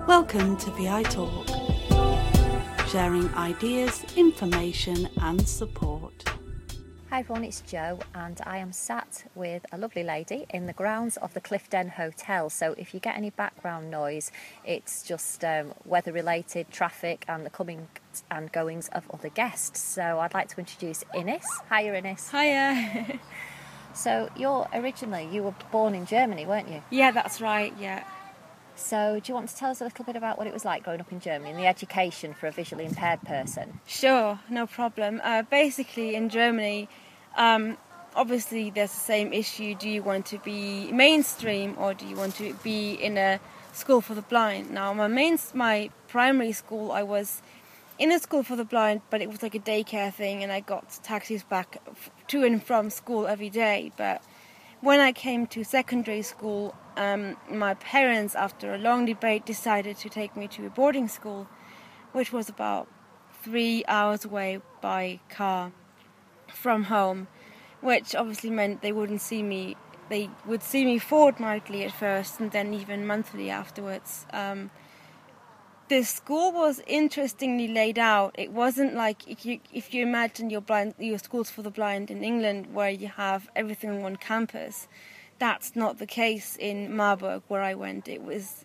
Welcome to VI Talk, sharing ideas, information and support. Hi everyone, it's Jo and I am sat with a lovely lady in the grounds of the Clifden Hotel. So if you get any background noise, it's just weather related, traffic and the coming and goings of other guests. So I'd like to introduce Ines. Hiya Ines. Hiya. So you were born in Germany, weren't you? Yeah, that's right, yeah. So do you want to tell us a little bit about what it was like growing up in Germany and the education for a visually impaired person? Sure, no problem. Basically, in Germany, obviously there's the same issue. Do you want to be mainstream or do you want to be in a school for the blind? Now, my primary school, I was in a school for the blind, but it was like a daycare thing, and I got taxis back to and from school every day. But when I came to secondary school, my parents, after a long debate, decided to take me to a boarding school, which was about 3 hours away by car from home, which obviously meant they wouldn't see me. They would see me fortnightly at first, and then even monthly afterwards. The school was interestingly laid out. It wasn't like if you imagine your schools for the blind in England, where you have everything on one campus. That's not the case in Marburg, where I went. It was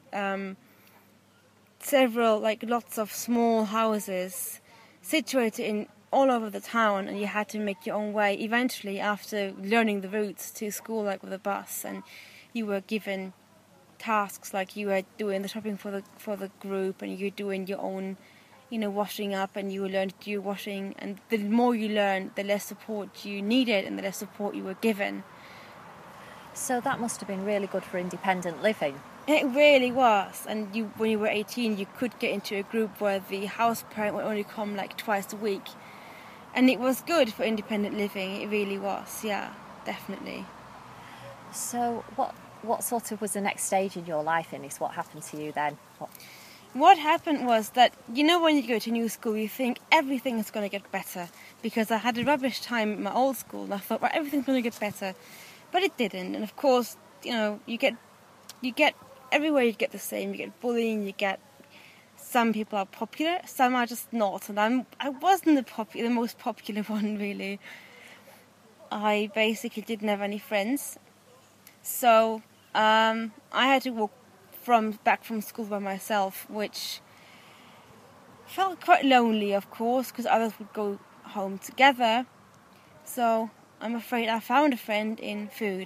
lots of small houses situated in all over the town, and you had to make your own way eventually after learning the routes to school, like with a bus, and you were given tasks, like you were doing the shopping for the group, and you're doing your own, washing up, and you learn to do washing. And the more you learn, the less support you needed, and the less support you were given. So that must have been really good for independent living. It really was. And when you were 18, you could get into a group where the house parent would only come like twice a week, and it was good for independent living. It really was. Yeah, definitely. So what sort of was the next stage in your life, Ines? What happened to you then? What happened was that, when you go to a new school, you think everything is going to get better. Because I had a rubbish time at my old school, and I thought, well, everything's going to get better. But it didn't. And of course, you get everywhere you get the same. You get bullying, you get some people are popular, some are just not. And I wasn't the most popular one, really. I basically didn't have any friends. So I had to walk back from school by myself, which felt quite lonely, of course, because others would go home together. So I'm afraid I found a friend in food.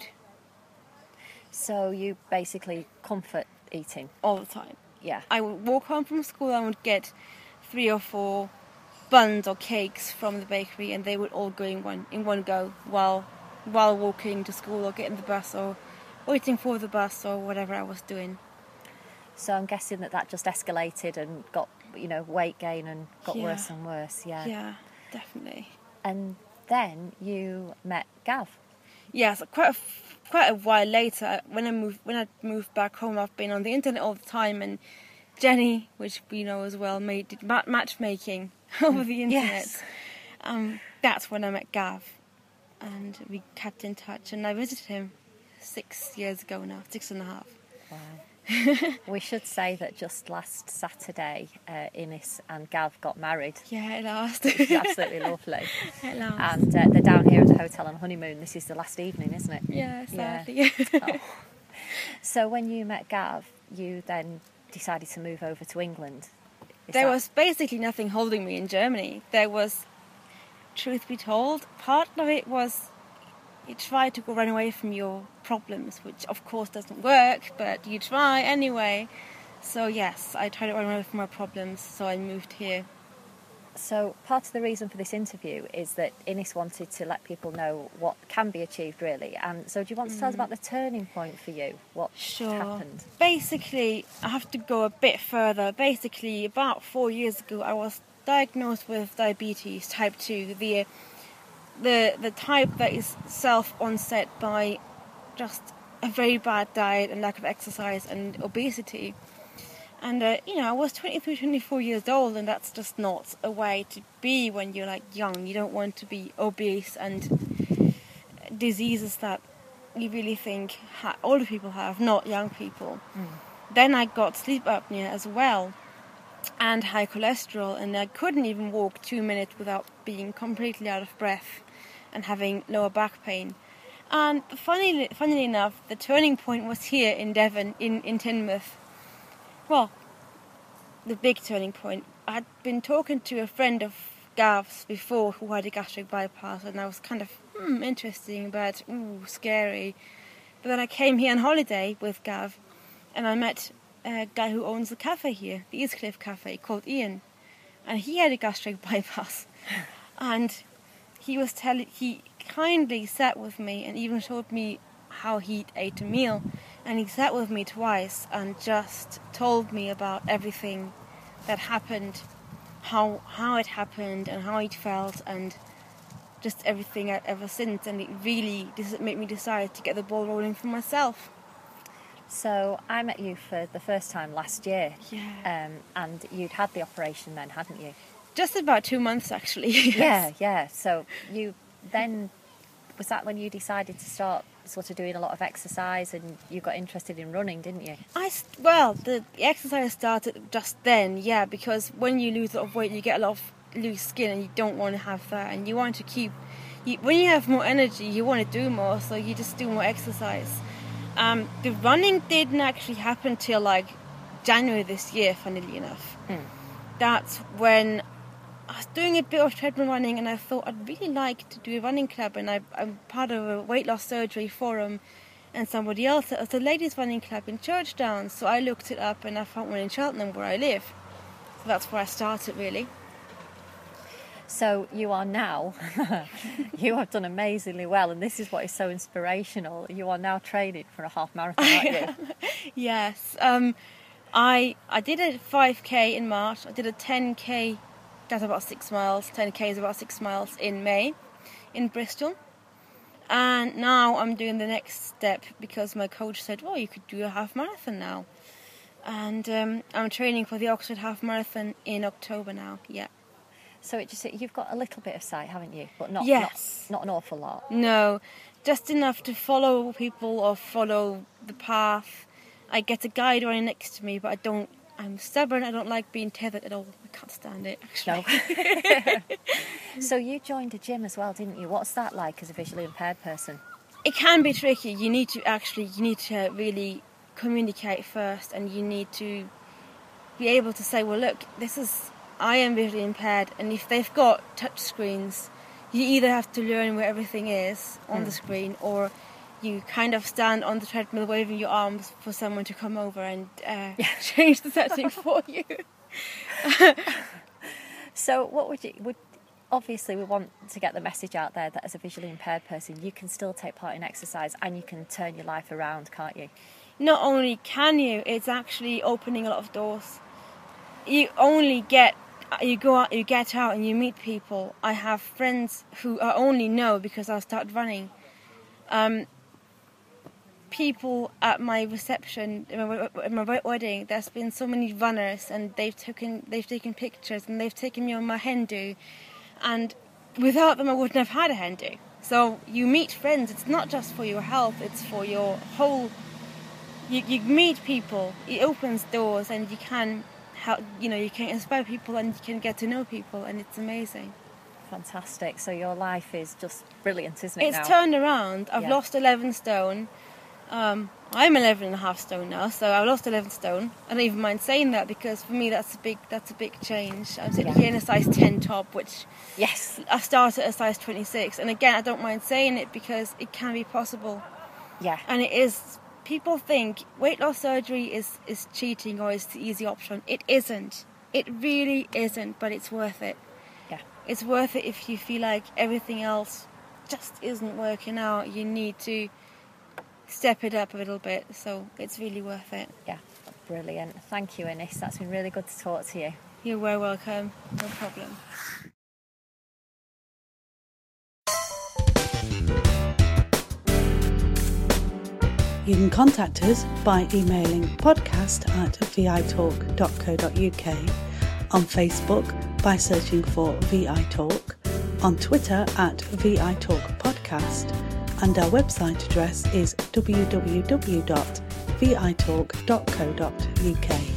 So you basically comfort eating? All the time. Yeah. I would walk home from school and would get 3 or 4 buns or cakes from the bakery, and they would all go in one go while walking to school or getting the bus or waiting for the bus or whatever I was doing. So I'm guessing that just escalated and got, weight gain and got worse and worse. Yeah. Yeah, definitely. And then you met Gav. Yeah, so quite a while later, when I moved back home, I've been on the internet all the time, and Jenny, which we know as well, did matchmaking over the internet. Yes. That's when I met Gav, and we kept in touch, and I visited him 6 years ago now, 6.5. Wow. We should say that just last Saturday, Ines and Gav got married. Yeah, at last. Which is absolutely lovely. At last. And they're down here at the hotel on honeymoon. This is the last evening, isn't it? Yeah, sadly. Yeah. Oh. So when you met Gav, you then decided to move over to England. There was basically nothing holding me in Germany. There was, truth be told, part of it was you try to run away from your problems, which of course doesn't work, but you try anyway. So yes, I tried to run away from my problems, so I moved here. So part of the reason for this interview is that Ines wanted to let people know what can be achieved, really. And so do you want to tell us about the turning point for you? What happened? Basically, I have to go a bit further. Basically, about 4 years ago, I was diagnosed with diabetes type 2, the type that is self-onset by just a very bad diet and lack of exercise and obesity. And, I was 23, 24 years old, and that's just not a way to be when you're, young. You don't want to be obese and diseases that you really think older people have, not young people. then I got sleep apnea as well, and high cholesterol, and I couldn't even walk 2 minutes without being completely out of breath and having lower back pain. And funnily enough, the turning point was here in Devon, in Teignmouth. Well, the big turning point. I'd been talking to a friend of Gav's before who had a gastric bypass, and I was kind of interesting, but scary. But then I came here on holiday with Gav, and I met a guy who owns a cafe here, the Eastcliff Cafe, called Ian, and he had a gastric bypass, and he kindly sat with me and even showed me how he ate a meal, and he sat with me twice and just told me about everything that happened, how it happened and how it felt, and just everything ever since. And it really made me decide to get the ball rolling for myself. So I met you for the first time last year. Yeah. And you'd had the operation then, hadn't you? Just about 2 months, actually. Yeah. So you then, was that when you decided to start sort of doing a lot of exercise, and you got interested in running, didn't you? The exercise started just then, yeah, because when you lose a lot of weight, you get a lot of loose skin, and you don't want to have that, and you want to keep... when you have more energy, you want to do more, so you just do more exercise. The running didn't actually happen till like January this year, funnily enough. That's when I was doing a bit of treadmill running, and I thought I'd really like to do a running club, and I'm part of a weight loss surgery forum, and somebody else, it was a ladies running club in Churchdown, so I looked it up and I found one in Cheltenham where I live. So that's where I started, really. So you are now, you have done amazingly well, and this is what is so inspirational. You are now training for a half marathon, aren't you? Yes. I did a 5k in March. I did a 10k, that's about 6 miles. 10k is about 6 miles in May in Bristol. And now I'm doing the next step because my coach said, well, you could do a half marathon now. And I'm training for the Oxford Half Marathon in October now, yeah. So you've got a little bit of sight, haven't you? But not an awful lot. No, just enough to follow people or follow the path. I get a guide running next to me, but I'm stubborn. I don't like being tethered at all. I can't stand it, actually. No. So you joined a gym as well, didn't you? What's that like as a visually impaired person? It can be tricky. You need to really communicate first, and you need to be able to say, well, look, I am visually impaired, and if they've got touch screens, you either have to learn where everything is on the screen, or you kind of stand on the treadmill waving your arms for someone to come over and change the settings for you. So obviously we want to get the message out there that as a visually impaired person, you can still take part in exercise and you can turn your life around, can't you? Not only can you, it's actually opening a lot of doors. You go out, you get out and you meet people. I have friends who I only know because I started running. People at my reception, at my wedding, there's been so many runners, and they've taken pictures, and they've taken me on my hen do, and without them I wouldn't have had a hen do. So you meet friends. It's not just for your health; it's for your whole. You meet people. It opens doors, and you can help. You can inspire people, and you can get to know people, and it's amazing. Fantastic. So your life is just brilliant, isn't it? It's turned around. I've lost 11 stone. I'm 11.5 stone now, so I lost 11 stone. I don't even mind saying that, because for me that's a big change. I'm sitting here in a size 10 top, which I started at a size 26, and again I don't mind saying it because it can be possible. Yeah. And it is. People think weight loss surgery is cheating or is the easy option. It isn't. It really isn't, but it's worth it. Yeah. It's worth it if you feel like everything else just isn't working out. You need to step it up a little bit, so it's really worth it. Yeah, brilliant. Thank you, Ines. That's been really good to talk to you. You're very welcome. No problem. You can contact us by emailing podcast@vitalk.co.uk, on Facebook by searching for VI Talk, on Twitter @VI Talk Podcast, and our website address is www.vitalk.co.uk. vitalk.co.uk.